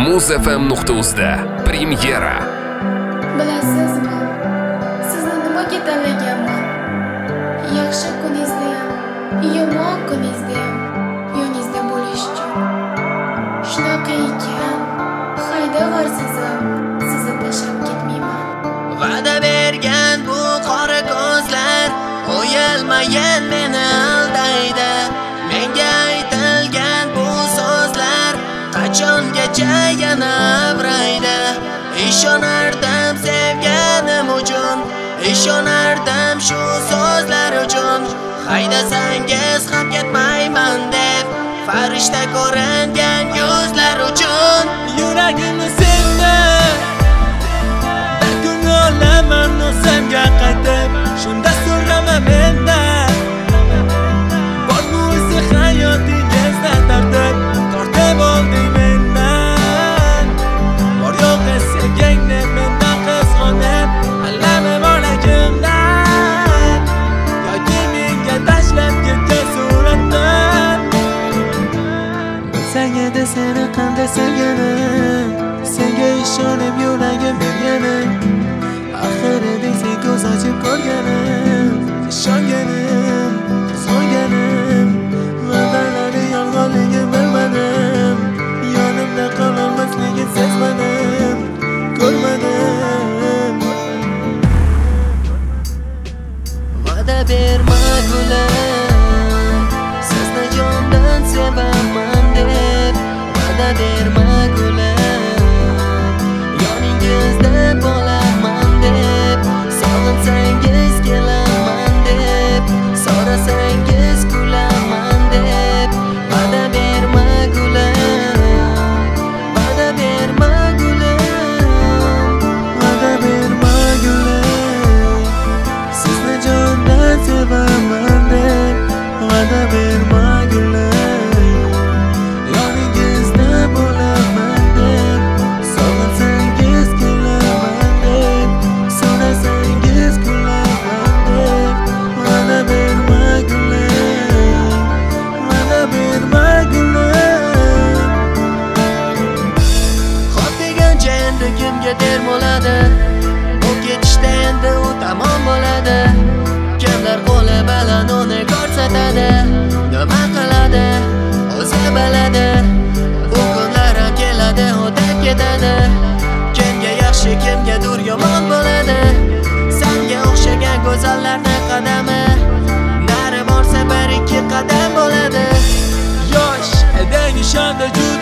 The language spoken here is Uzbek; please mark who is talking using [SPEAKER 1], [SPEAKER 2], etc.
[SPEAKER 1] muzfm.uz premyera.
[SPEAKER 2] Bilasizmi, sizni nimaga tanlaganman? Yaxshi kuningizdayam, yomon kuningizdayam yoningizda bo'lish uchun. Shunaqa ekan, haydag'arsizam, sizni tashlab ketmayman.
[SPEAKER 3] Va'da bergan bu qora ko'zlar o'yalmagan meni aldaydi. Menga aytilgan bu so'zlar qachongacha yana avraydi. Ishonardim sevganim uchun, ishonardim shu so'zlar uchun. Haydasangiz ham ketmayman deb, farishta ko'ringan yuzlar uchun.
[SPEAKER 4] Yuragimni senga bir kun olaman o'zimga qaytib, shunda so'rama mendan. Bormi o'zi hayotingizda tortib olding mendan. Bor yo'q sevgingni mendan qizg'onib, allami bolagimdan, yoki menga tashlab ketgan suratdan. Bilsang edi seni qanday sevganim, senga ishonib yuragim berganim. Axir eding sen ko'z ochib ko'rganim, ishonganim, so'yganim. Va'dalari yolg'onligini bilmadim, yonimda qololmasligini sezmadim, ko'rmadim.
[SPEAKER 3] Va'da berma gulam, sizni jondan sevaman deb. Va'da berma gulam, yoningizda bo'laman deb. Sog'insangiz kelaman deb, so'rasangiz kulaman deb. Va'da berma gulam, va'da berma gulam,
[SPEAKER 4] Va'da berma gulam, sizni jondan sevaman deb. Va'da berma gulam, yoningizda bo'laman deb. Sog'insangiz kelaman deb, so'rasangiz kulaman deb. Va'da berma gulam, va'da berma gulam.
[SPEAKER 3] Xo'p degancha endi kimga der bo'ladi? Bu ketishda endi u tamom bo'ladi. Kimlar qo'li bilan uni ko'rsatadi? Nima qiladi? O'zi biladi. Bu kunlar ham keladi, o'tib ketadi. Kimga yaxshi, kimgadir yomon bo'ladi. Senga o'xshagan go'zallarning qadami nari borsa bir ikki qadam bo'ladi.
[SPEAKER 4] Yosh eding ishonda